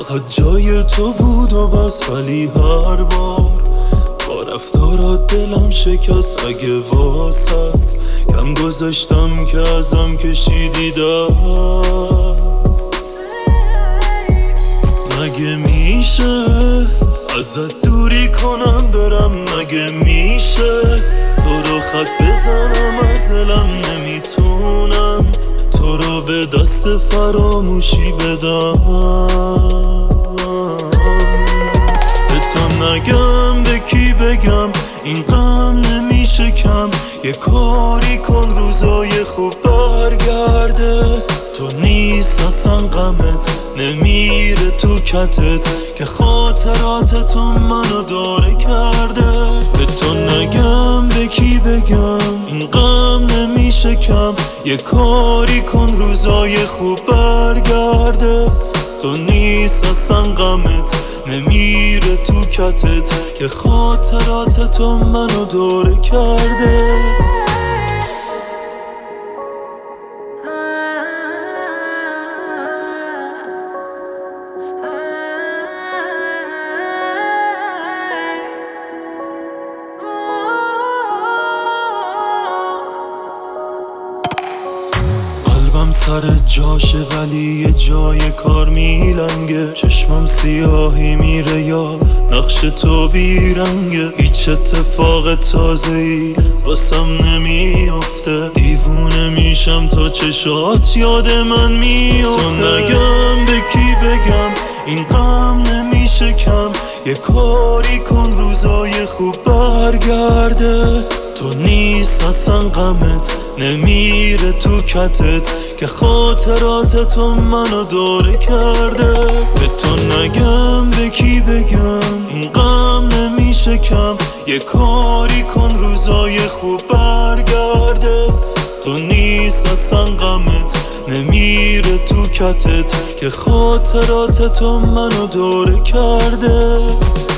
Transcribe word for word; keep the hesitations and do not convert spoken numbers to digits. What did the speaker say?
فقط جای تو بود و بس، ولی هر بار با رفتارات دلم شکست. اگه واسط کم گذاشتم که ازم کشیدی دست، مگه میشه ازت دوری کنم برم؟ مگه میشه تو رو خط بزنم از دلم؟ نمیتونم تو رو به دست فراموشی بدم. به تو نگم به کی بگم این غم نمیشه کم؟ یه کاری کن روزای خوب برگرده. تو نیست اصلا غمت نمیره تو کتت که خاطرات تو منو داره کرده. به تو نگم به کی بگم این غم نمیشه کم؟ یه کاری کن روزای خوب برگرده. تو نیست اصلا غمت نمیره تو کتت که خاطرات تو منو داره کرده. قلبم سر جاشه ولی یه جای کار میلنگه. چشمم سیاهی میره یا نقش تو بیرنگه. هیچ اتفاق تازه‌ای واسم نمیافته. دیوونه میشم تا چشات یاد من میافته. تو نگم به کی بگم این غم نمیشه کم؟ یه کاری کن روزای خوب برگرده. تو نیست اصلا غمت نمیره تو کتت که خاطرات تو منو داره کرده. به تو نگم به کی بگم این غم نمیشه کم؟ یه کاری کن روزای خوب برگرده. تو نیست اصلا غمت نمیره تو کتت که خاطرات تو منو داره کرده.